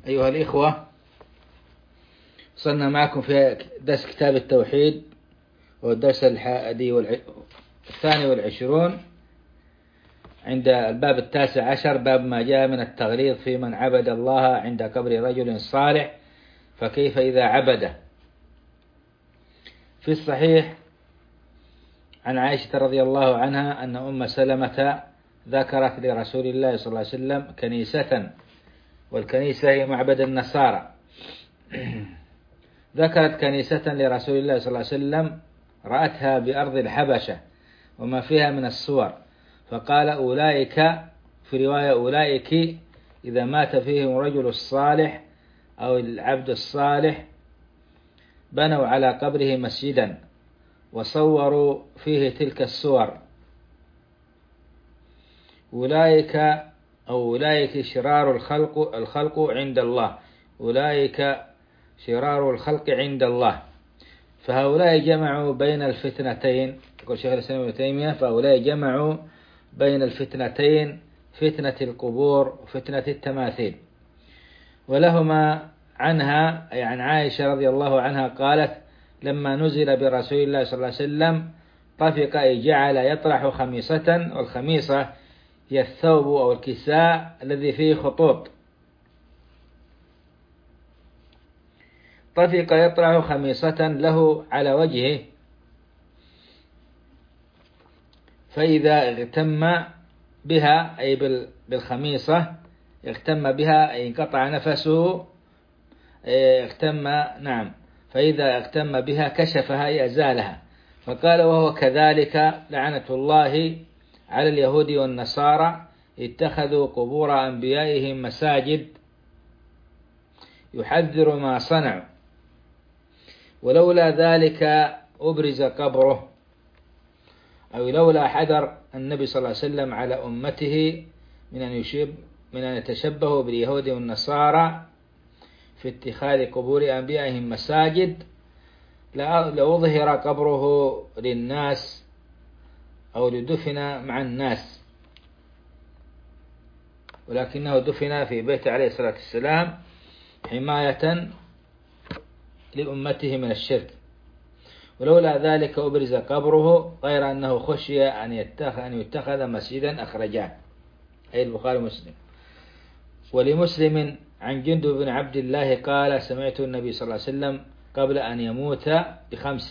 أيها الإخوة، وصلنا معكم في درس كتاب التوحيد، والدرس الثاني والعشرون عند الباب 19، باب ما جاء من التغليظ في من عبد الله عند قبر رجل صالح، فكيف إذا عبده. في الصحيح عن عائشة رضي الله عنها أن أم سلمة ذكرت لرسول الله صلى الله عليه وسلم كنيسة، والكنيسة هي معبد النصارى. ذكرت كنيسة لرسول الله صلى الله عليه وسلم رأتها بأرض الحبشة وما فيها من الصور، فقال أولئك، في رواية أولئك إذا مات فيهم الرجل الصالح أو العبد الصالح بنوا على قبره مسجدا وصوروا فيه تلك الصور. أولئك شرار الخلق عند الله، أولئك شرار الخلق عند الله. فهؤلاء جمعوا بين الفتنتين، يقول شيخ الإسلام ابن تيمية، فهؤلاء جمعوا بين الفتنتين، فتنة القبور وفتنة التماثيل. ولهما عنها، أي عن عائشة رضي الله عنها، قالت لما نزل برسول الله صلى الله عليه وسلم طفق، أي جعل يطرح خميصة، والخميصة هي الثوب أو الكساء الذي فيه خطوط. طفق يطرح خميصة له على وجهه، فإذا اغتم بها، أي بالخميصة اغتم بها، أي انقطع نفسه، فإذا اغتم بها كشفها، أي أزالها. فقال وهو كذلك لعنة الله على اليهود والنصارى اتخذوا قبور أنبيائهم مساجد يحذر ما صنعوا، ولولا ذلك أبرز قبره، أو لولا حذر النبي صلى الله عليه وسلم على أمته من أن يتشبهوا باليهود والنصارى في اتخاذ قبور أنبيائهم مساجد لأظهر قبره للناس أو لدفن مع الناس، ولكنه دفن في بيت عليه الصلاة والسلام حماية لأمته من الشرك. ولولا ذلك أبرز قبره، غير أنه خشي أن يتخذ مسجدا، أخرجاه، أي البخاري ومسلم. ولمسلم عن جندب بن عبد الله قال سمعت النبي صلى الله عليه وسلم قبل أن يموت ب5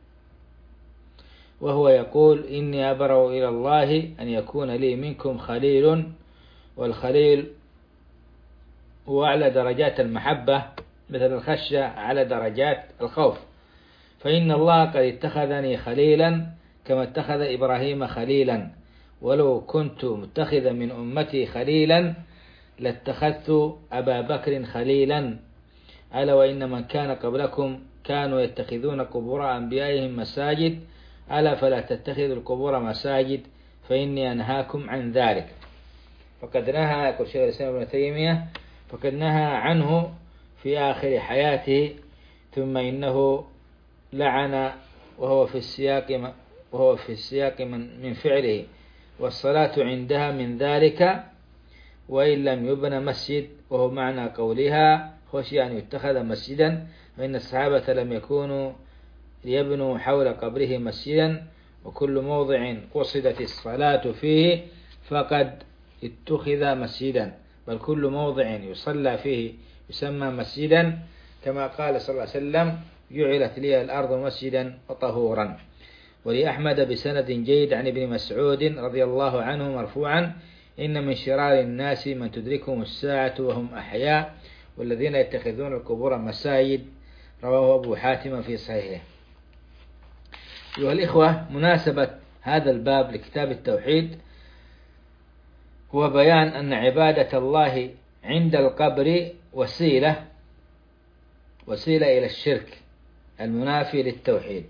وهو يقول إني أبرأ إلى الله أن يكون لي منكم خليل، والخليل هو أعلى درجات المحبة، مثل الخشية على درجات الخوف. فإن الله قد اتخذني خليلا كما اتخذ إبراهيم خليلا، ولو كنت متخذا من أمتي خليلا لاتخذت أبا بكر خليلا. ألا وإن من كان قبلكم كانوا يتخذون قبور أنبيائهم مساجد، ألا فلا تتخذوا القبور مساجد فإني أنهاكم عن ذلك. فقد نهى، يقول شيخ الإسلام ابن تيمية، فقد نهى عنه في آخر حياته، ثم إنه لعن وهو في السياق من فعله، والصلاة عندها من ذلك وإن لم يبنى مسجد، وهو معنى قولها خشي أن يتخذ مسجدا، فإن الصحابة لم يكونوا ليبنوا حول قبره مسجدا، وكل موضع قصدت الصلاة فيه فقد اتخذ مسجدا، بل كل موضع يصلى فيه يسمى مسجدا، كما قال صلى الله عليه وسلم جعلت لي الأرض مسجدا وطهورا. ولأحمد بسند جيد عن ابن مسعود رضي الله عنه مرفوعا إن من شرار الناس من تدركهم الساعة وهم أحياء، والذين يتخذون القبور مساجد، رواه أبو حاتم في صحيحه. أيها الإخوة، مناسبة هذا الباب لكتاب التوحيد هو بيان أن عبادة الله عند القبر وسيلة إلى الشرك المنافي للتوحيد،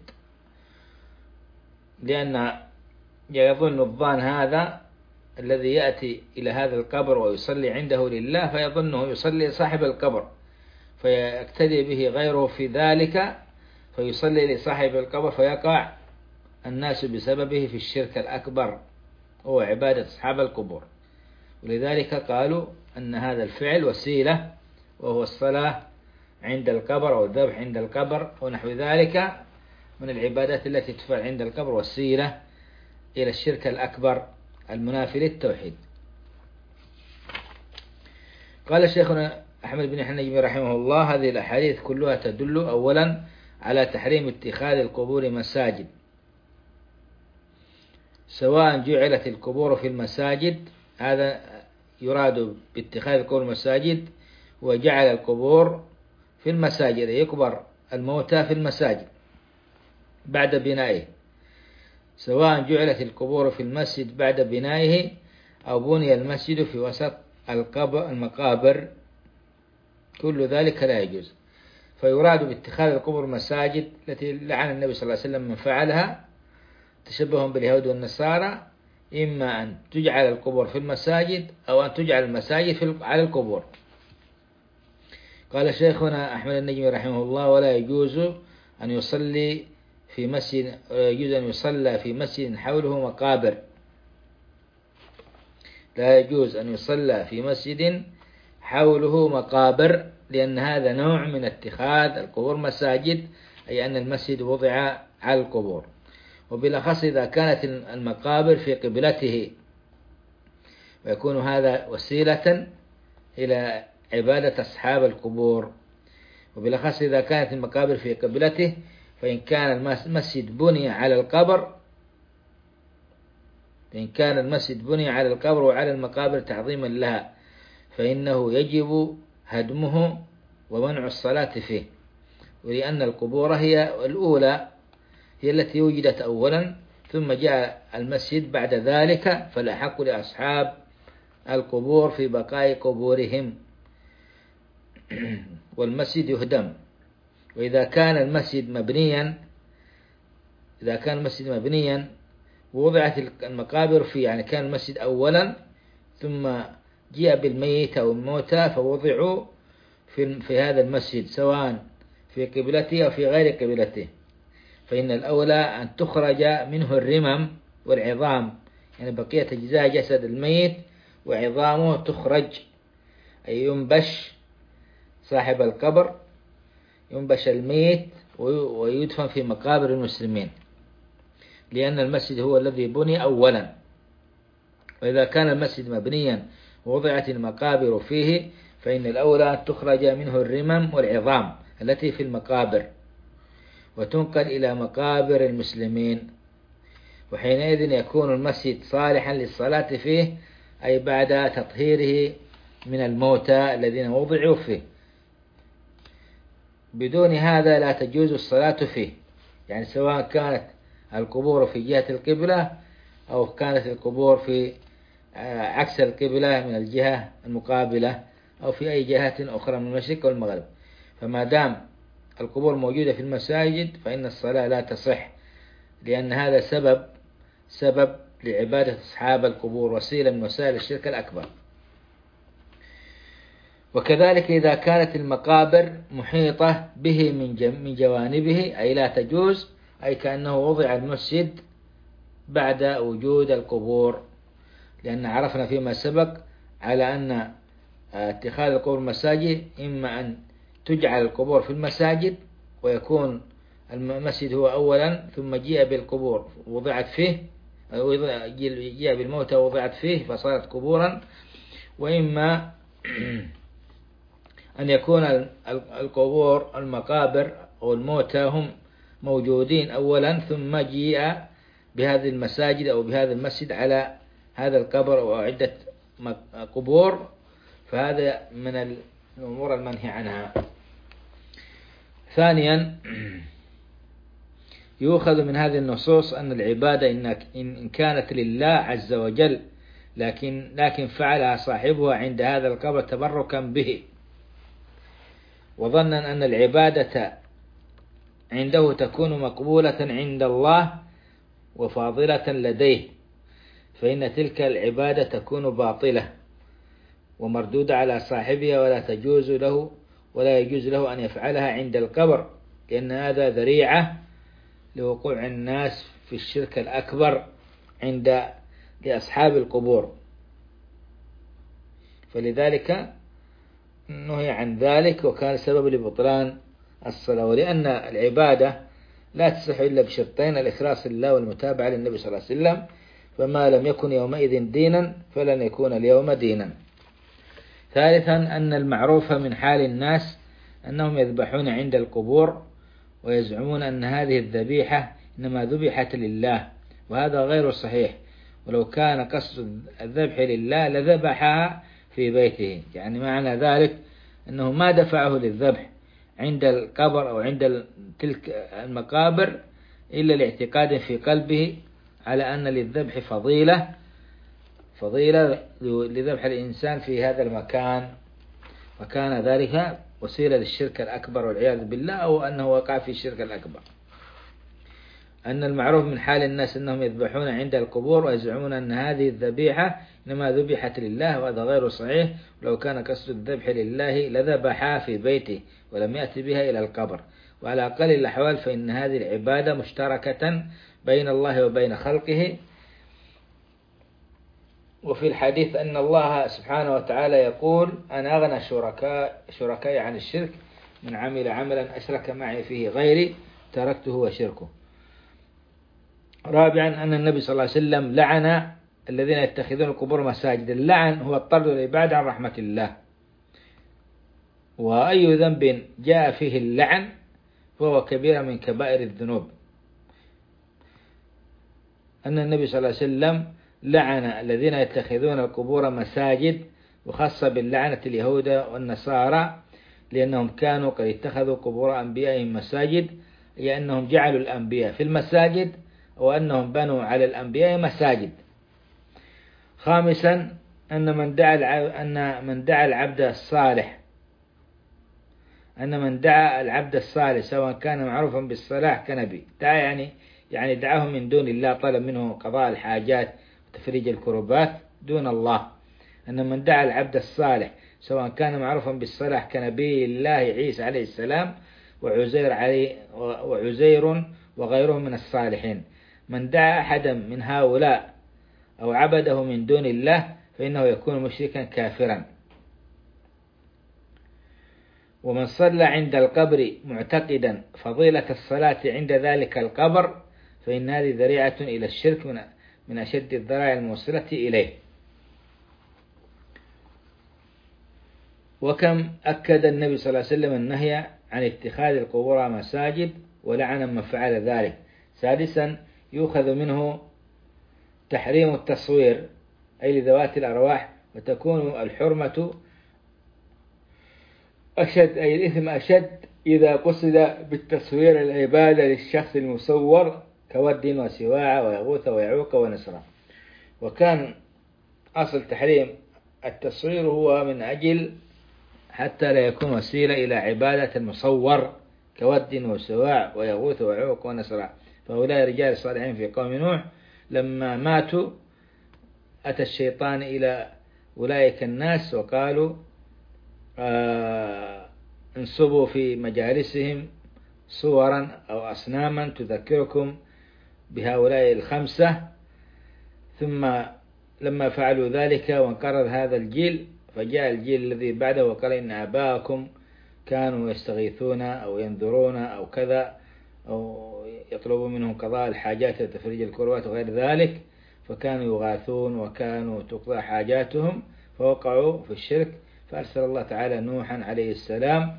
لأن يظن الظان هذا الذي يأتي إلى هذا القبر ويصلي عنده لله فيظنه يصلي صاحب القبر، فيقتدي به غيره في ذلك فيصلي لصاحب القبر، فيقع الناس بسببه في الشرك الأكبر هو عبادة أصحاب القبور. ولذلك قالوا أن هذا الفعل وسيلة وهو الصلاة عند القبر أو الذبح عند القبر أو نحو ذلك من العبادات التي تفعل عند القبر، وسيلة إلى الشرك الأكبر المنافي للتوحيد. قال شيخنا أحمد بن حنبل رحمه الله: هذه الأحاديث كلها تدل أولا على تحريم اتخاذ القبور مساجد، سواء جعلت القبور في المساجد، هذا يراد باتخاذ القبور مساجد، وجعل القبور في المساجد يقبر الموتى في المساجد بعد بنائه، سواء جعلت القبور في المسجد بعد بنائه أو بني المسجد في وسط المقابر، كل ذلك لا يجوز. فيراد باتخاذ القبور مساجد التي لعن النبي صلى الله عليه وسلم من فعلها تشبههم باليهود والنصارى، إما أن تجعل القبور في المساجد أو أن تجعل المساجد على القبور. قال شيخنا أحمد النجمي رحمه الله: ولا يجوز أن يصلي في مسجد، يجوز أن يصلى في مسجد حوله مقابر، لا يجوز أن يصلى في مسجد حوله مقابر، لأن هذا نوع من اتخاذ القبور مساجد، أي أن المسجد وضع على القبور، وبالأخص إذا كانت المقابر في قبلته، ويكون هذا وسيلة إلى عبادة أصحاب القبور، وبالأخص إذا كانت المقابر في قبلته، فإن كان المسجد بني على القبر، فإن كان المسجد بني على القبر وعلى المقابر تعظيما لها، فإنه يجب هدمه ومنع الصلاة فيه، ولأن القبور هي الأولى، هي التي وجدت أولا، ثم جاء المسجد بعد ذلك، فالأحق لأصحاب القبور في بقاء قبورهم، والمسجد يهدم. وإذا كان المسجد مبنيا ووضعت المقابر فيه، يعني كان المسجد أولا ثم جاء بالميت أو الموتى فوضعوا في هذا المسجد، سواء في قبلته أو في غير قبلته، فإن الأولى أن تخرج منه الرمم والعظام، يعني بقية أجزاء جسد الميت وعظامه تخرج، أي ينبش صاحب القبر، ينبش الميت ويدفن في مقابر المسلمين، لأن المسجد هو الذي بني أولا. وإذا كان المسجد مبنيا ووضعت المقابر فيه، فإن الأولى أن تخرج منه الرمم والعظام التي في المقابر وتنقل إلى مقابر المسلمين، وحينئذ يكون المسجد صالحا للصلاة فيه، أي بعد تطهيره من الموتى الذين وضعوا فيه. بدون هذا لا تجوز الصلاة فيه، يعني سواء كانت القبور في جهة القبلة أو كانت القبور في عكس القبلة من الجهة المقابلة أو في أي جهات أخرى من المشرق والمغرب، فما دام القبور موجودة في المساجد فإن الصلاة لا تصح، لأن هذا سبب لعبادة أصحاب القبور، وسيلة من وسائل الشرك الأكبر. وكذلك إذا كانت المقابر محيطة به من جوانبه، أي لا تجوز، أي كأنه وضع المسجد بعد وجود القبور، لأن عرفنا فيما سبق على أن اتخاذ القبور مساجد إما أن تجعل القبور في المساجد ويكون المسجد هو أولا، ثم جاء بالقبور وضعت فيه، جاء بالموتى وضعت فيه فصارت قبورا، وإما أن يكون القبور المقابر أو الموتى هم موجودين أولا، ثم جاء بهذه المساجد أو بهذا المسجد على هذا القبر أو عدة قبور، فهذا من الأمور المنهي عنها. ثانيا، يؤخذ من هذه النصوص أن العبادة إن كانت لله عز وجل، لكن فعلها صاحبها عند هذا القبر تبركا به، وظنا أن العبادة عنده تكون مقبولة عند الله وفاضلة لديه، فإن تلك العبادة تكون باطلة ومردودة على صاحبها، ولا يجوز له أن يفعلها عند القبر، لأن هذا ذريعة لوقوع الناس في الشرك الأكبر لأصحاب القبور. فلذلك نهي عن ذلك وكان سبب لبطلان الصلاة. ولأن العبادة لا تصح إلا بشرطين: الإخلاص لله والمتابعة للنبي صلى الله عليه وسلم، فما لم يكن يومئذ دينا فلن يكون اليوم دينا. ثالثا أن المعروف من حال الناس أنهم يذبحون عند القبور ويزعمون أن هذه الذبيحة إنما ذبحت لله، وهذا غير صحيح. ولو كان قصد الذبح لله لذبحها في بيته، يعني معنى ذلك أنه ما دفعه للذبح عند القبر أو عند تلك المقابر إلا لاعتقاد في قلبه على أن للذبح فضيلة لذبح الإنسان في هذا المكان، وكان ذلك وسيلة للشرك الأكبر والعياذ بالله، أو أنه وقع في الشرك الأكبر. أن المعروف من حال الناس أنهم يذبحون عند القبور ويزعمون أن هذه الذبيحة إنما ذبحت لله، وهذا غير صحيح. ولو كان قصد الذبح لله لذبحها في بيته ولم يأتي بها إلى القبر. وعلى أقل الأحوال فإن هذه العبادة مشتركة بين الله وبين خلقه. وفي الحديث أن الله سبحانه وتعالى يقول: أنا أغنى شركائي عن الشرك، من عمل عملا أشرك معي فيه غيري تركته وشركه. رابعا أن النبي صلى الله عليه وسلم لعن الذين يتخذون القبور مساجد. اللعن هو الطرد والإبعاد عن رحمة الله، وأي ذنب جاء فيه اللعن فهو كبيرة من كبائر الذنوب. أن النبي صلى الله عليه وسلم لعن الذين يتخذون القبور مساجد، وخاصة باللعنة اليهود والنصارى، لأنهم كانوا قد اتخذوا قبور أنبيائهم مساجد، أي أنهم جعلوا الأنبياء في المساجد وأنهم بنوا على الأنبياء مساجد. خامسا أن من دعا العبد الصالح سواء كان معروفا بالصلاح كنبي، يعني دعاه من دون الله، طلب منه قضاء الحاجات وتفريج الكربات دون الله. أن من دعا العبد الصالح سواء كان معروفا بالصلاح كنبي الله عيسى عليه السلام وعزير وغيرهم من الصالحين، من دعا أحدا من هؤلاء أو عبده من دون الله فإنه يكون مشركا كافرا. ومن صلى عند القبر معتقدا فضيلة الصلاة عند ذلك القبر فإن هذه ذريعة إلى الشرك من أشد الذرائع الموصلة إليه. وكم أكد النبي صلى الله عليه وسلم النهي عن اتخاذ القبور مساجد ولعن من فعل ذلك. سادسا يؤخذ منه تحريم التصوير أي لذوات الأرواح، وتكون الحرمة أشد، أي الإثم أشد إذا قصد بالتصوير العبادة للشخص المصور كود وسواع ويغوث ويعوق ونسرا. وكان أصل تحريم التصوير هو من أجل حتى لا يكون وسيلة إلى عبادة المصور كود وسواع ويغوث ويعوق ونسرا. فهؤلاء رجال الصالحين في قوم نوح لما ماتوا أتى الشيطان إلى أولئك الناس وقالوا انصبوا في مجالسهم صورا أو أصناما تذكركم بهؤلاء الخمسة. ثم لما فعلوا ذلك وانقرض هذا الجيل فجاء الجيل الذي بعده وقال إن آباءكم كانوا يستغيثون أو ينذرون أو كذا، أو يطلبوا منهم قضاء الحاجات وتفريج الكروات وغير ذلك، فكانوا يغاثون وكانوا تقضى حاجاتهم فوقعوا في الشرك. فأرسل الله تعالى نوحا عليه السلام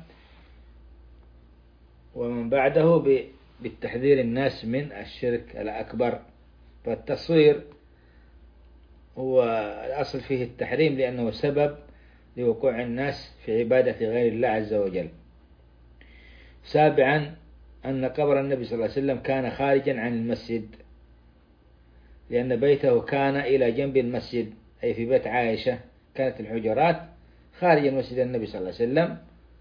ومن بعده بالتحذير الناس من الشرك الأكبر. فالتصوير هو الأصل فيه التحريم لأنه سبب لوقوع الناس في عبادة غير الله عز وجل. سابعا أن قبر النبي صلى الله عليه وسلم كان خارجا عن المسجد، لأن بيته كان إلى جنب المسجد، أي في بيت عائشة كانت الحجرات خارج مسجد النبي صلى الله عليه وسلم،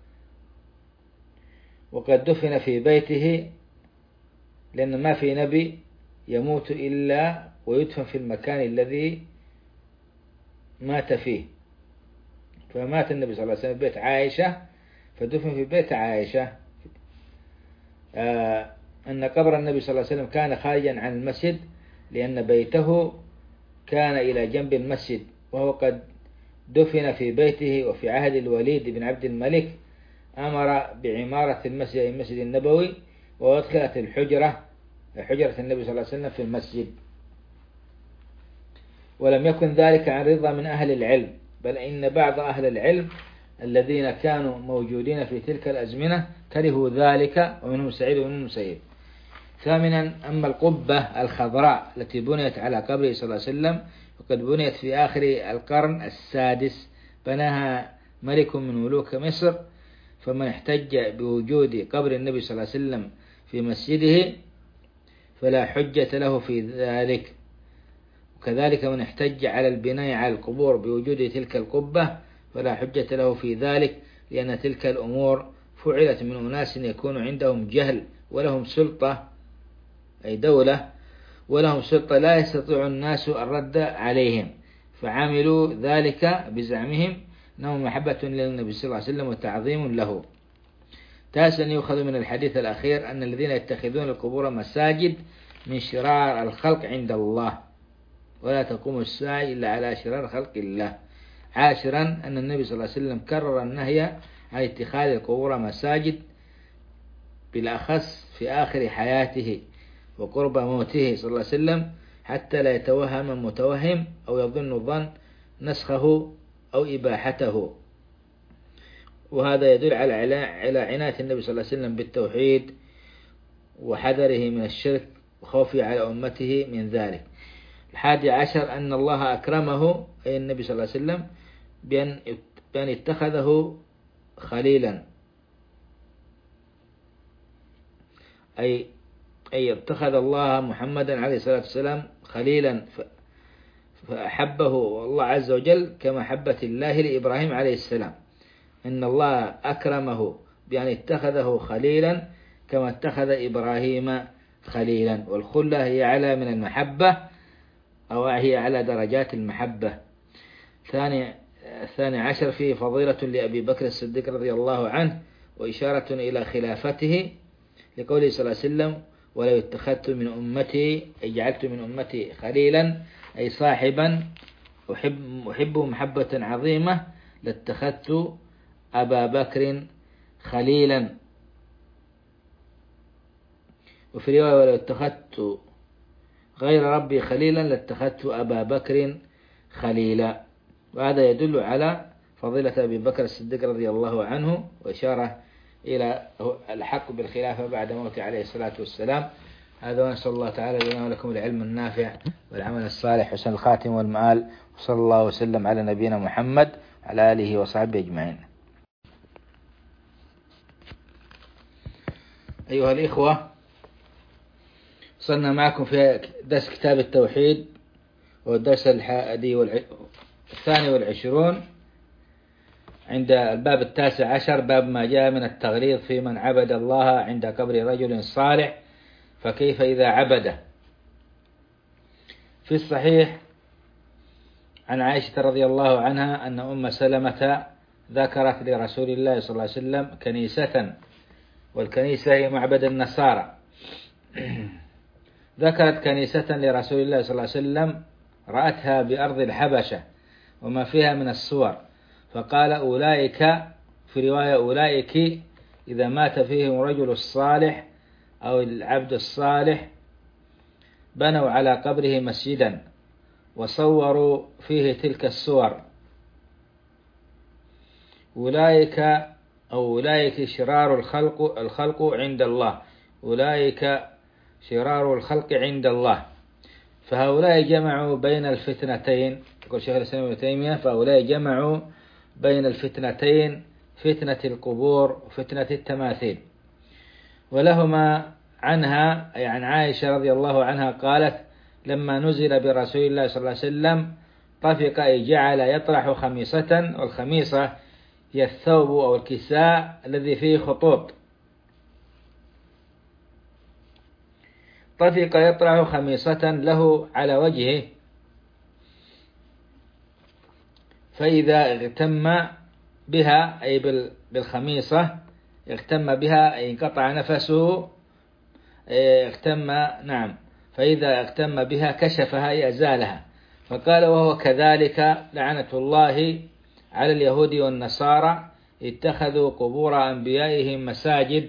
وقد دفن في بيته لأن ما في نبي يموت إلا ويدفن في المكان الذي مات فيه. فمات النبي صلى الله عليه وسلم في بيت عائشة فدفن في بيت عائشة. أن قبر النبي صلى الله عليه وسلم كان خارجا عن المسجد لأن بيته كان إلى جنب المسجد، وهو قد دفن في بيته، وفي عهد الوليد بن عبد الملك أمر بعمارة المسجد النبوي، وأدخلت حجرة النبي صلى الله عليه وسلم في المسجد. ولم يكن ذلك عن رضا من أهل العلم، بل إن بعض أهل العلم الذين كانوا موجودين في تلك الأزمنة كرهوا ذلك، ومنهم سعيد بن المسيب. ثامنا، أما القبة الخضراء التي بنيت على قبره صلى الله عليه وسلم وقد بنيت في آخر القرن السادس، بناها ملك من ملوك مصر، فمن احتج بوجود قبر النبي صلى الله عليه وسلم في مسجده فلا حجة له في ذلك. وكذلك من احتج على البناء على القبور بوجود تلك القبة فلا حجة له في ذلك، لأن تلك الأمور فعلت من أناس يكون عندهم جهل ولهم سلطة، أي دولة، ولهم سلطة لا يستطيع الناس الرد عليهم، فعملوا ذلك بزعمهم أنه محبة للنبي صلى الله عليه وسلم وتعظيم له. تاسعا، يؤخذ من الحديث الأخير أن الذين يتخذون القبور مساجد من شرار الخلق عند الله، ولا تقوم الساعة إلا على شرار خلق الله. عاشرا، أن النبي صلى الله عليه وسلم كرر النهي عن اتخاذ القبور مساجد، بالأخص في آخر حياته وقرب موته صلى الله عليه وسلم، حتى لا يتوهم متوهم أو يظن ظن نسخه أو إباحته. وهذا يدل على عناية النبي صلى الله عليه وسلم بالتوحيد وحذره من الشرك وخوفه على أمته من ذلك. 11، أن الله أكرمه، أي النبي صلى الله عليه وسلم، بأن اتخذه خليلا، أي اتخذ الله محمدا عليه الصلاة والسلام خليلا، فأحبه الله عز وجل كمحبة الله لإبراهيم عليه السلام. إن الله أكرمه بأن اتخذه خليلا كما اتخذ إبراهيم خليلا، والخلة هي أعلى من المحبة، أو هي على درجات المحبة. 12 فيه فضيلة لأبي بكر الصديق رضي الله عنه، وإشارة إلى خلافته، لقوله صلى الله عليه وسلم: ولو اتخذت من أمتي، أي جعلت من أمتي خليلا، أي صاحبا أحبه محبة عظيمة، لاتخذت أبا بكر خليلا. وفي رواية: ولو اتخذت غير ربي خليلا لاتخذت أبا بكر خليلا. وهذا يدل على فضيلة أبي بكر الصديق رضي الله عنه، وإشارة إلى الحق بالخلافة بعد موته عليه الصلاة والسلام. هذا، ونسأل الله تعالى لنا ولكم العلم النافع والعمل الصالح وحسن الخاتم والمآل، وصلى الله وسلم على نبينا محمد وعلى آله وصحبه أجمعين. أيها الإخوة، وصلنا معكم في درس كتاب التوحيد، والدرس 22 عند الباب 19، باب ما جاء من التغليظ في من عبد الله عند قبر رجل صالح، فكيف إذا عبده. في الصحيح عن عائشة رضي الله عنها أن أم سلمة ذكرت لرسول الله صلى الله عليه وسلم كنيسة، والكنيسة هي معبد النصارى. ذكرت كنيسة لرسول الله صلى الله عليه وسلم رأتها بأرض الحبشة وما فيها من الصور، فقال: أولئك، في رواية: أولئك إذا مات فيهم رجل الصالح أو العبد الصالح بنوا على قبره مسجدا وصوروا فيه تلك الصور. أولئك شرار الخلق عند الله. أولئك شرار الخلق عند الله. فهؤلاء جمعوا بين الفتنتين، يقول شيخ الإسلام ابن تيمية: فهؤلاء جمعوا بين الفتنتين، فتنة القبور وفتنة التماثيل. ولهما عنها، أي عن عائشة رضي الله عنها، قالت: لما نزل برسول الله صلى الله عليه وسلم طفق، أي جعل يطرح خميصة، والخميصة هي الثوب أو الكساء الذي فيه خطوط. طفق يطرح خميصة له على وجهه، فإذا اغتم بها، أي بالخميصة اغتم بها، أي انقطع نفسه، فإذا اغتم بها كشفها، أي أزالها. فقال: وهو كذلك لعنة الله على اليهود والنصارى اتخذوا قبور أنبيائهم مساجد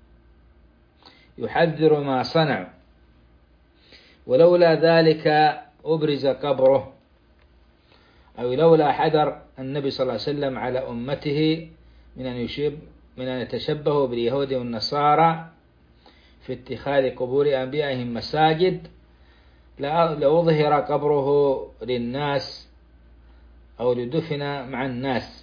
يحذر ما صنعوا، ولولا ذلك أبرز قبره، أو لولا حذر النبي صلى الله عليه وسلم على أمته من أن يتشبهوا باليهود والنصارى في اتخاذ قبور أنبيائهم مساجد لأظهر قبره للناس أو لدفن مع الناس،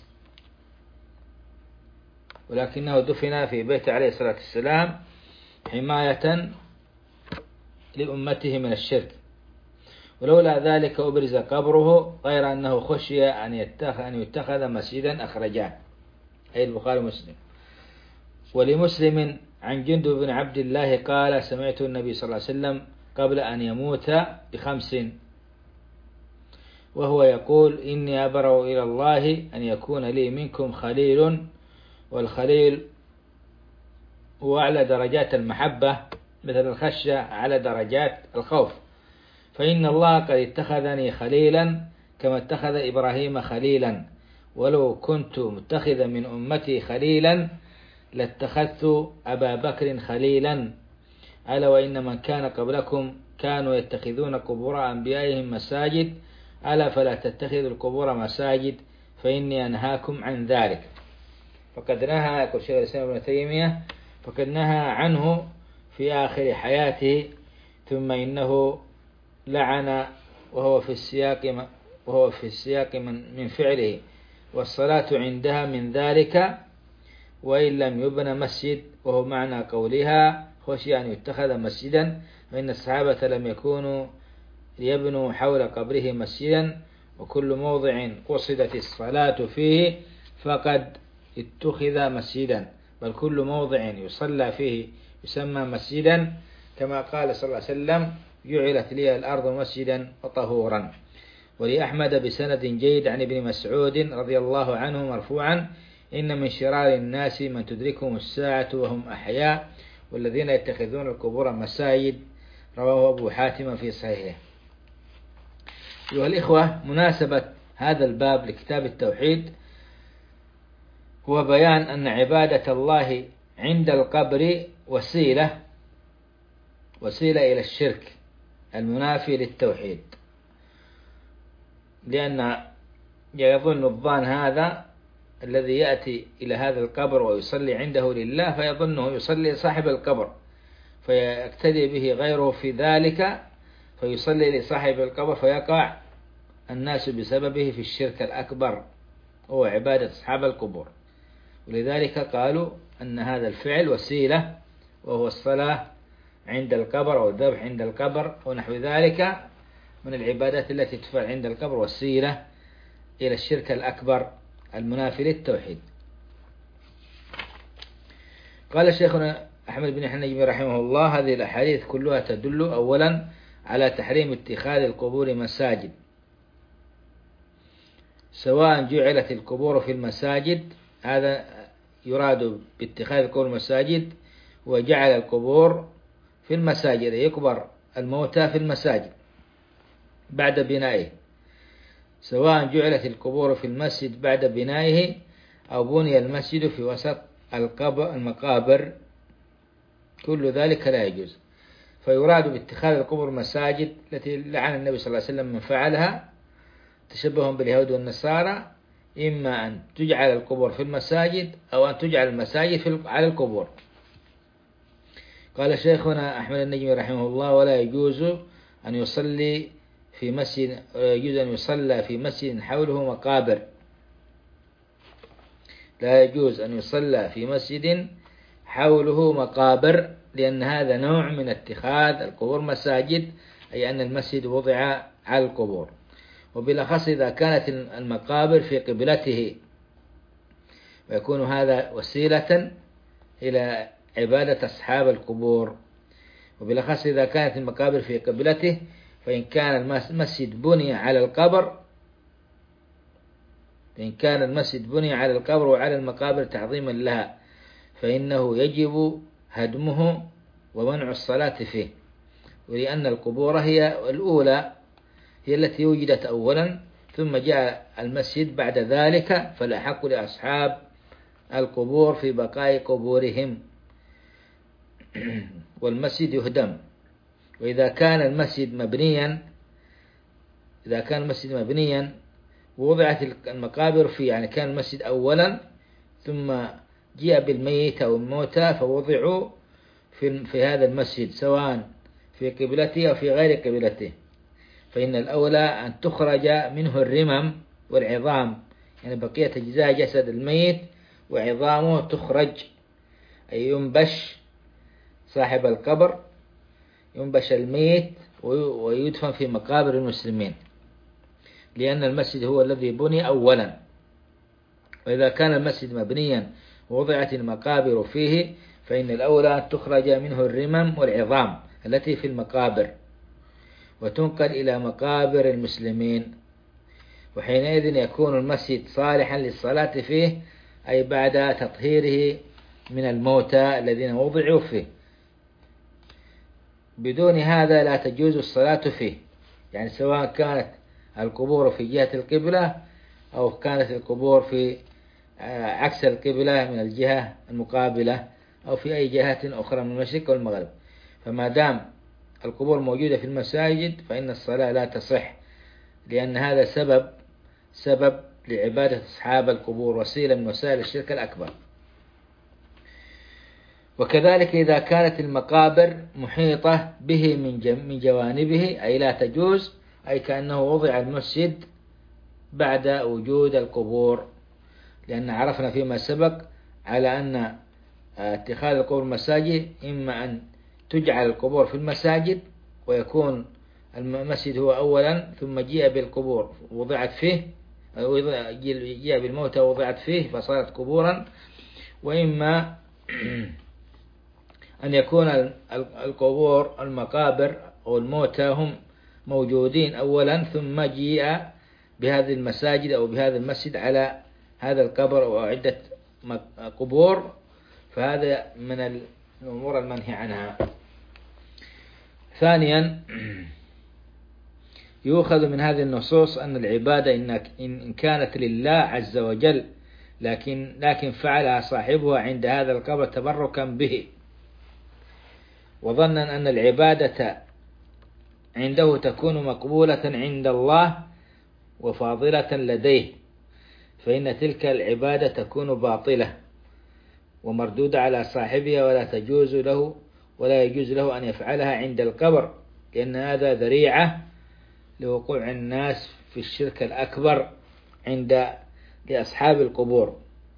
ولكنه دفن في بيت عليه الصلاة والسلام حماية لأمته من الشرك. ولولا ذلك أبرز قبره، غير أنه خشي أن يتخذ مسجدا أخرجاه، أي البخاري ومسلم. ولمسلم عن جندب بن عبد الله قال: سمعت النبي صلى الله عليه وسلم قبل أن يموت ب5 وهو يقول: إني أبرأ إلى الله أن يكون لي منكم خليل، والخليل هو أعلى درجات المحبة، مثل الخشية على درجات الخوف. فإن الله قد اتخذني خليلا كما اتخذ إبراهيم خليلا، ولو كنت متخذا من أمتي خليلا لاتخذت أبا بكر خليلا. ألا وإن من كان قبلكم كانوا يتخذون قبور أنبيائهم مساجد، ألا فلا تتخذوا القبور مساجد فإني أنهاكم عن ذلك. فقد نهى، يقول شيخ الإسلام ابن تيمية، فقد نهى عنه في آخر حياته، ثم إنه لعن وهو في السياق من فعله، والصلاة عندها من ذلك وإن لم يبنى مسجد، وهو معنى قولها: خشي أن يتخذ مسجدا، فإن الصحابة لم يكونوا ليبنوا حول قبره مسجدا، وكل موضع قصدت الصلاة فيه فقد اتخذ مسجدا، بل كل موضع يصلى فيه يسمى مسجدا، كما قال صلى الله عليه وسلم: جعلت لي الأرض مسجدا وطهورا. ولأحمد بسند جيد عن ابن مسعود رضي الله عنه مرفوعا: إن من شرار الناس من تدركهم الساعة وهم أحياء، والذين يتخذون القبور مساجد. رواه أبو حاتم في صحيحه. أيها الإخوة، مناسبة هذا الباب لكتاب التوحيد هو بيان أن عبادة الله عند القبر وسيلة إلى الشرك المنافي للتوحيد، لأن يظن الظان هذا الذي يأتي إلى هذا القبر ويصلي عنده لله فيظنه يصلي صاحب القبر، فيقتدي به غيره في ذلك فيصلي لصاحب القبر، فيقع الناس بسببه في الشرك الأكبر هو عبادة أصحاب القبور. ولذلك قالوا أن هذا الفعل وسيلة، وهو الصلاة عند القبر أو الذبح عند القبر ونحو ذلك من العبادات التي تفعل عند القبر، وسيلة إلى الشرك الأكبر المنافي للتوحيد. قال شيخنا أحمد بن حنبل رحمه الله: هذه الأحاديث كلها تدل أولا على تحريم اتخاذ القبور مساجد، سواء جعلت القبور في المساجد، هذا يراد باتخاذ القبور مساجد، وجعل القبور في المساجد، يقبر الموتى في المساجد بعد بنائه، سواء جعلت القبور في المسجد بعد بنائه أو بني المسجد في وسط المقابر، كل ذلك لا يجوز. فيراد باتخاذ القبور مساجد التي لعن النبي صلى الله عليه وسلم من فعلها تشبههم باليهود والنصارى، إما أن تجعل القبور في المساجد أو أن تجعل المساجد على القبور. قال شيخنا أحمد النجمي رحمه الله: ولا يجوز أن يصلي في مسجد، يجوز أن يصلى في مسجد حوله مقابر، لا يجوز أن يصلى في مسجد حوله مقابر، لأن هذا نوع من اتخاذ القبور مساجد، أي أن المسجد وضع على القبور، وبالأخص إذا كانت المقابر في قبلته، ويكون هذا وسيلة إلى عبادة أصحاب القبور، وبالأخص إذا كانت المقابر في قبلته. فإن كان المسجد بني على القبر وعلى المقابر تعظيما لها، فإنه يجب هدمه ومنع الصلاة فيه، ولأن القبور هي الأولى، هي التي وجدت أولا، ثم جاء المسجد بعد ذلك، فالأحق لأصحاب القبور في بقاء قبورهم، والمسجد يهدم. وإذا كان المسجد مبنيا ووضعت المقابر فيه، يعني كان المسجد أولا ثم جاء بالميت أو الموتى فوضعوا في هذا المسجد، سواء في قبلته أو في غير قبلته، فإن الأولى أن تخرج منه الرمم والعظام، يعني بقية أجزاء جسد الميت وعظامه تخرج، أي ينبش صاحب القبر، ينبش الميت ويدفن في مقابر المسلمين، لأن المسجد هو الذي بني أولا. وإذا كان المسجد مبنيا ووضعت المقابر فيه، فإن الأولى أن تخرج منه الرمم والعظام التي في المقابر وتنقل إلى مقابر المسلمين، وحينئذ يكون المسجد صالحا للصلاة فيه، أي بعد تطهيره من الموتى الذين وضعوا فيه. بدون هذا لا تجوز الصلاة فيه، يعني سواء كانت القبور في جهة القبلة أو كانت القبور في عكس القبلة من الجهة المقابلة أو في أي جهة أخرى من المشرق والمغرب. فما دام القبور موجودة في المساجد فإن الصلاة لا تصح، لأن هذا سبب لعبادة أصحاب القبور، وسيلة من وسائل الشرك الأكبر. وكذلك إذا كانت المقابر محيطة به من جوانبه، أي لا تجوز، أي كأنه وضع المسجد بعد وجود القبور، لأن عرفنا فيما سبق على أن اتخاذ القبور مساجد إما أن تجعل القبور في المساجد ويكون المسجد هو أولا ثم جاء بالقبور وضعت فيه، أو جاء بالموتى وضعت فيه فصارت قبورا، وإما أن يكون القبور المقابر أو الموتى هم موجودين أولا ثم جاء بهذه المساجد أو بهذا المسجد على هذا القبر أو عدة قبور، فهذا من الأمور المنهي عنها. ثانيا، يؤخذ من هذه النصوص أن العبادة إن كانت لله عز وجل لكن فعلها صاحبها عند هذا القبر تبركا به، وظنا أن العبادة عنده تكون مقبولة عند الله وفاضلة لديه، فإن تلك العبادة تكون باطلة ومردودة على صاحبها، ولا يجوز له أن يفعلها عند القبر، لأن هذا ذريعة لوقوع الناس في الشرك الأكبر لأصحاب القبور،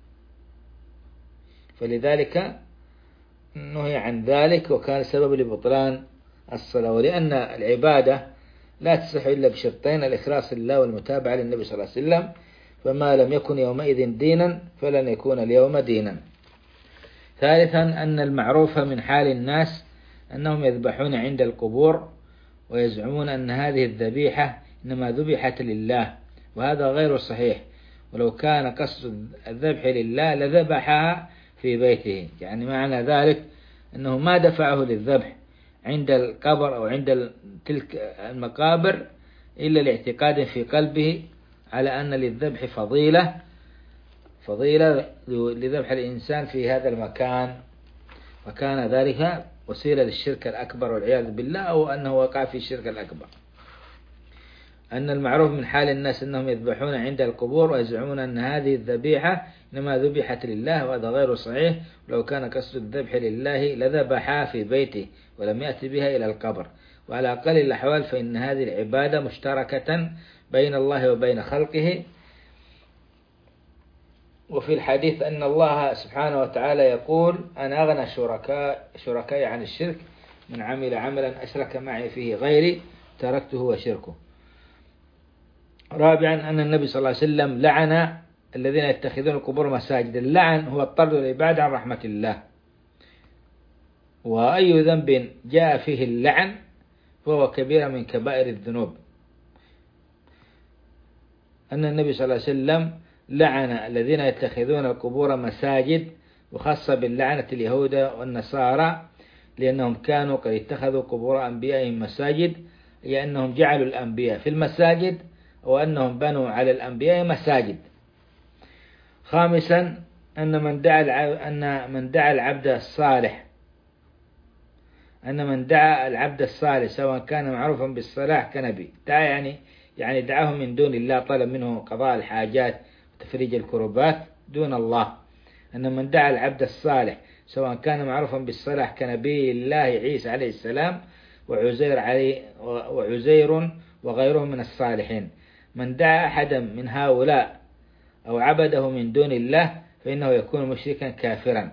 فلذلك نهي عن ذلك وكان سبب لبطلان الصلاة. ولأن العبادة لا تصح إلا بشرطين: الإخلاص لله والمتابعة للنبي صلى الله عليه وسلم، فما لم يكن يومئذ دينا فلن يكون اليوم دينا. ثالثا، أن المعروف من حال الناس أنهم يذبحون عند القبور ويزعمون أن هذه الذبيحة إنما ذبحت لله، وهذا غير صحيح، ولو كان قصد الذبح لله لذبحها في بيته، يعني معنى ذلك أنه ما دفعه للذبح عند القبر أو عند تلك المقابر إلا لاعتقاد في قلبه على أن للذبح فضيلة لذبح الإنسان في هذا المكان، وكان ذلك وسيلة للشرك الأكبر والعياذ بالله، أو أنه وقع في الشرك الأكبر. أن المعروف من حال الناس أنهم يذبحون عند القبور ويزعمون أن هذه الذبيحة إنما ذبحت لله، وهذا غير صحيح، ولو كان قصد الذبح لله لذبحها في بيته ولم يأتي بها إلى القبر. وعلى أقل الأحوال فإن هذه العبادة مشتركة بين الله وبين خلقه. وفي الحديث أن الله سبحانه وتعالى يقول: أنا أغنى شركائي عن الشرك، من عمل عملا أشرك معي فيه غيري تركته وشركه. رابعا، أن النبي صلى الله عليه وسلم لعن الذين يتخذون القبور مساجد. اللعن هو الطرد والإبعاد عن رحمة الله، وأي ذنب جاء فيه اللعن فهو كبير من كبائر الذنوب. أن النبي صلى الله عليه وسلم لعن الذين يتخذون القبور مساجد، وخاصة باللعنة اليهود والنصارى، لأنهم كانوا قد اتخذوا قبور أنبيائهم مساجد، لأنهم جعلوا الأنبياء في المساجد وأنهم بنوا على الأنبياء مساجد. خامسا أن من دعا العبد الصالح سواء كان معروفا بالصلاح كنبي، دعا يعني دعاه من دون الله، طلب منه قضاء الحاجات وتفريج الكربات دون الله. أن من دعا العبد الصالح سواء كان معروفا بالصلاح كنبي الله عيسى عليه السلام وعزير وغيره من الصالحين، من دعا أحدا من هؤلاء أو عبده من دون الله فإنه يكون مشركا كافرا.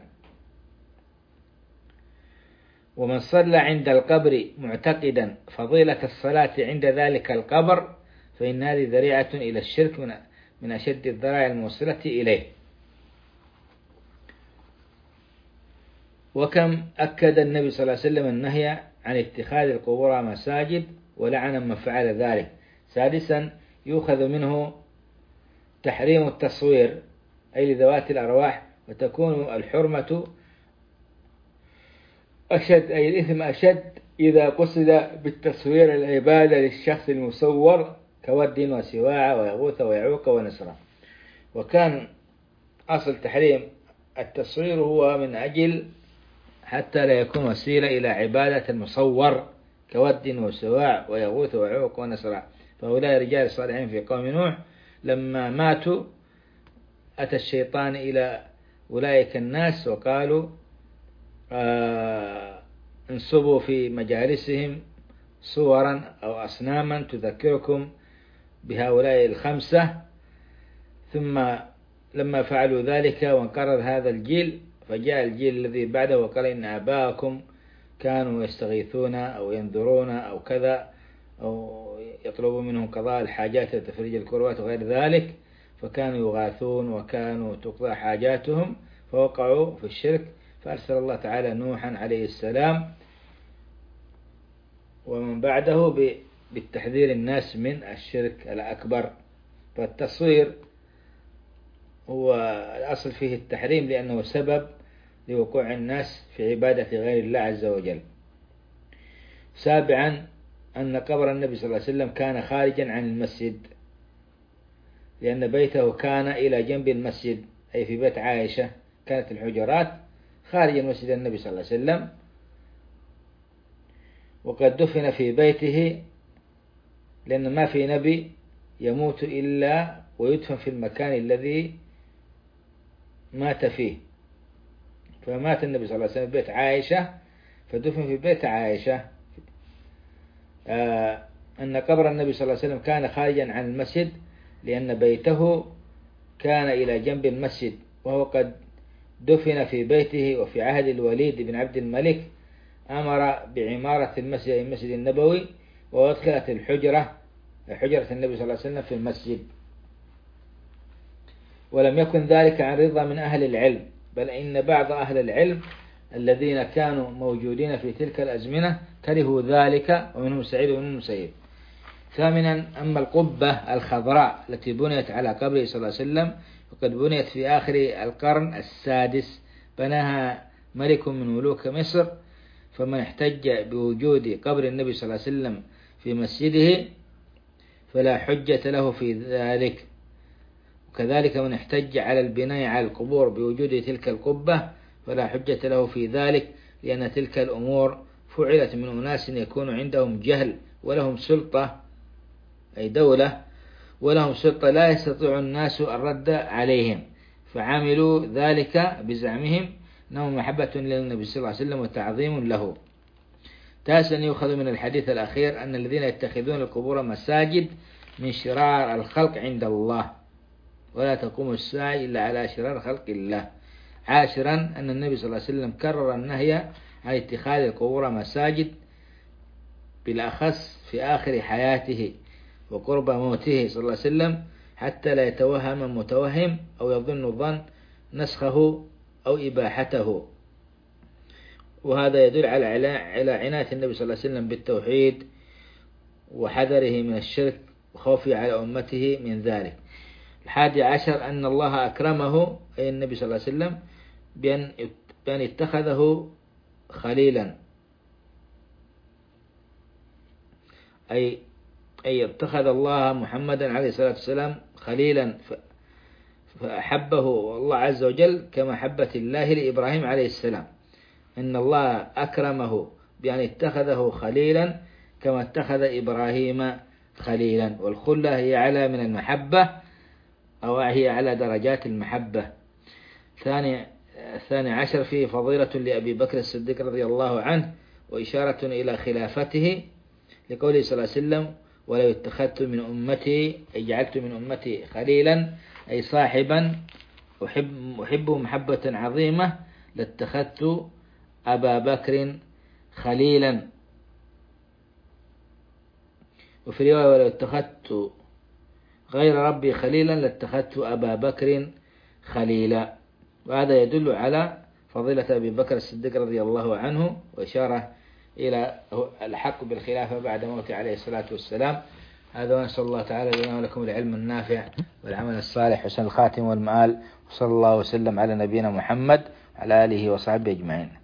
ومن صلى عند القبر معتقدا فضيلة الصلاة عند ذلك القبر فإن هذه ذريعة إلى الشرك من أشد الذرائع الموصلة إليه. وكم أكد النبي صلى الله عليه وسلم النهي عن اتخاذ القبور مساجد ولعن من فعل ذلك. سادسا يؤخذ منه تحريم التصوير أي لذوات الأرواح، وتكون الحرمة أشد أي الإثم أشد إذا قصد بالتصوير العبادة للشخص المصور كود وسواع ويغوث ويعوق ونسرا. وكان أصل تحريم التصوير هو من أجل حتى لا يكون وسيلة إلى عبادة المصور كود وسواع ويغوث ويعوق ونسرا. فهؤلاء رجال الصالحين في قوم نوح لما ماتوا أتى الشيطان إلى أولئك الناس وقالوا انصبوا في مجالسهم صورا أو أصناما تذكركم بهؤلاء الخمسة. ثم لما فعلوا ذلك وانقرض هذا الجيل فجاء الجيل الذي بعده وقال إن آباءكم كانوا يستغيثون أو ينذرون أو كذا أو يطلبوا منهم قضاء الحاجات وتفريج الكروات وغير ذلك، فكانوا يغاثون وكانوا تقضى حاجاتهم فوقعوا في الشرك. فأرسل الله تعالى نوحا عليه السلام ومن بعده بالتحذير الناس من الشرك الأكبر. فالتصوير هو الأصل فيه التحريم لأنه سبب لوقوع الناس في عبادة غير الله عز وجل. سابعا أن قبر النبي صلى الله عليه وسلم كان خارجا عن المسجد، لأن بيته كان إلى جنب المسجد أي في بيت عائشة، كانت الحجرات خارج مسجد النبي صلى الله عليه وسلم، وقد دفن في بيته لأن ما في نبي يموت إلا ويدفن في المكان الذي مات فيه. فمات النبي صلى الله عليه وسلم في بيت عائشة فدفن في بيت عائشة. أن قبر النبي صلى الله عليه وسلم كان خارجا عن المسجد لأن بيته كان إلى جنب المسجد، وهو قد دفن في بيته. وفي عهد الوليد بن عبد الملك أمر بعمارة المسجد النبوي وأدخلت حجرة النبي صلى الله عليه وسلم في المسجد. ولم يكن ذلك عن رضا من أهل العلم، بل إن بعض أهل العلم الذين كانوا موجودين في تلك الأزمنة كرهوا ذلك، ومنهم سعيد ومنهم المسيب. ثامنا أما القبة الخضراء التي بنيت على قبره صلى الله عليه وسلم وقد بنيت في آخر القرن السادس، بناها ملك من ملوك مصر، فمن احتج بوجود قبر النبي صلى الله عليه وسلم في مسجده فلا حجة له في ذلك. وكذلك من احتج على البناء على القبور بوجود تلك القبة فلا حجة له في ذلك، لأن تلك الأمور فعلت من أناس يكون عندهم جهل ولهم سلطة أي دولة ولهم سلطة لا يستطيع الناس الرد عليهم، فعملوا ذلك بزعمهم أنه محبة للنبي صلى الله عليه وسلم وتعظيم له. تاسعا يؤخذ من الحديث الأخير أن الذين يتخذون القبور مساجد من شرار الخلق عند الله، ولا تقوم الساعة إلا على شرار خلق الله. عاشرا أن النبي صلى الله عليه وسلم كرر النهي عن اتخاذ القبور مساجد بالأخص في آخر حياته وقرب موته صلى الله عليه وسلم، حتى لا يتوهم متوهم أو يظن ظن نسخه أو إباحته. وهذا يدل على عناية النبي صلى الله عليه وسلم بالتوحيد وحذره من الشرك وخوفه على أمته من ذلك. 11 أن الله أكرمه أي النبي صلى الله عليه وسلم بأن اتخذه خليلا، أي أي اتخذ الله محمدا عليه الصلاة والسلام خليلا فأحبه الله عز وجل كمحبة الله لإبراهيم عليه السلام. إن الله أكرمه بأن اتخذه خليلا كما اتخذ إبراهيم خليلا. والخلة هي أعلى من المحبة، أو هي على درجات المحبة. الثاني عشر فيه فضيلة لأبي بكر الصديق رضي الله عنه، وإشارة إلى خلافته لقوله صلى الله عليه وسلم: ولو اتخذت من أمتي، أي جعلت من أمتي خليلا، أي صاحبا أحبه محبة عظيمة، لاتخذت أبا بكر خليلا. وفي رواية: ولو اتخذت غير ربي خليلا لاتخذت أبا بكر خليلا. وهذا يدل على فضيلة أبي بكر الصديق رضي الله عنه، وإشارة إلى الحق بالخلافة بعد موته عليه الصلاة والسلام. هذا، ونسأل الله تعالى لنا ولكم العلم النافع والعمل الصالح وحسن الخاتم والمآل، وصلى الله وسلم على نبينا محمد وعلى آله وصحبه أجمعين.